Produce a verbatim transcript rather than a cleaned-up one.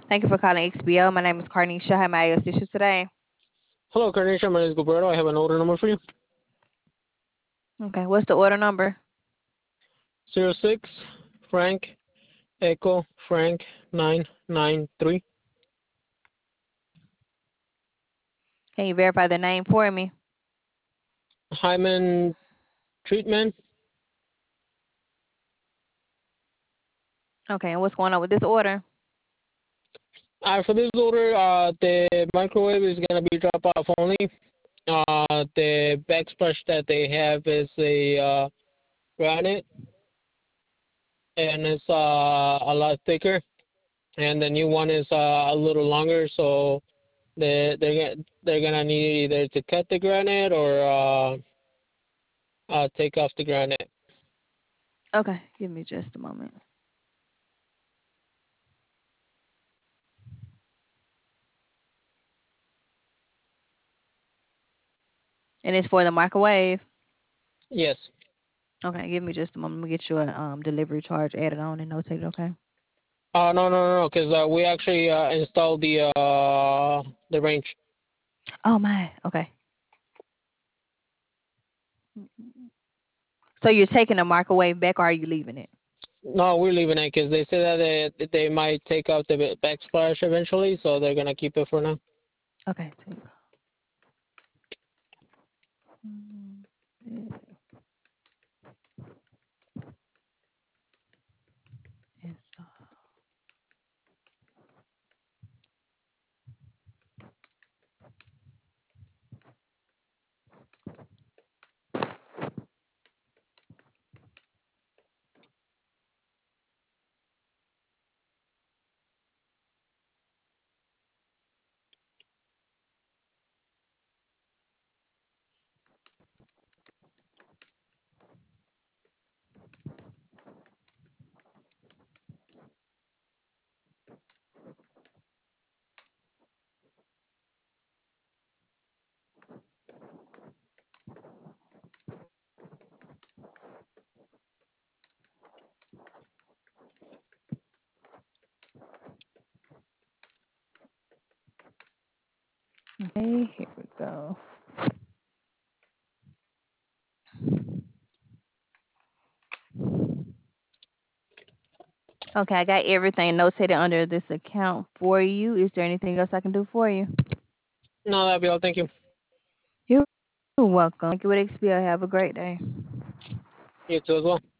Thank you for calling X B O. My name is Carnisha. How may I assist you today? Hello, Carnation. My name is Gilberto. I have an order number for you. Okay, what's the order number? Zero six Frank Echo Frank nine nine three. Can you verify the name for me? Hyman treatment. Okay, and what's going on with this order? Uh, for this order, uh, the microwave is gonna be drop off only. Uh, the backsplash that they have is a uh, granite, and it's uh, a lot thicker. And the new one is uh, a little longer, so they they're gonna they're gonna need either to cut the granite or uh, uh, take off the granite. Okay, give me just a moment. And it's for the microwave. Yes. Okay, give me just a moment. Let me get you a um, delivery charge added on and notated, okay? Uh, no, no, no, no, because uh, we actually uh, installed the uh, the range. Oh, my. Okay. So you're taking the microwave back or are you leaving it? No, we're leaving it because they said that they, they might take out the backsplash eventually, so they're gonna keep it for now. Okay. Take. Mm, yeah, install. Okay, here we go. Okay, I got everything notated under this account for you. Is there anything else I can do for you? No, that'll be all. Thank you. You're welcome. Thank you with X B O. Have a great day. You too as well.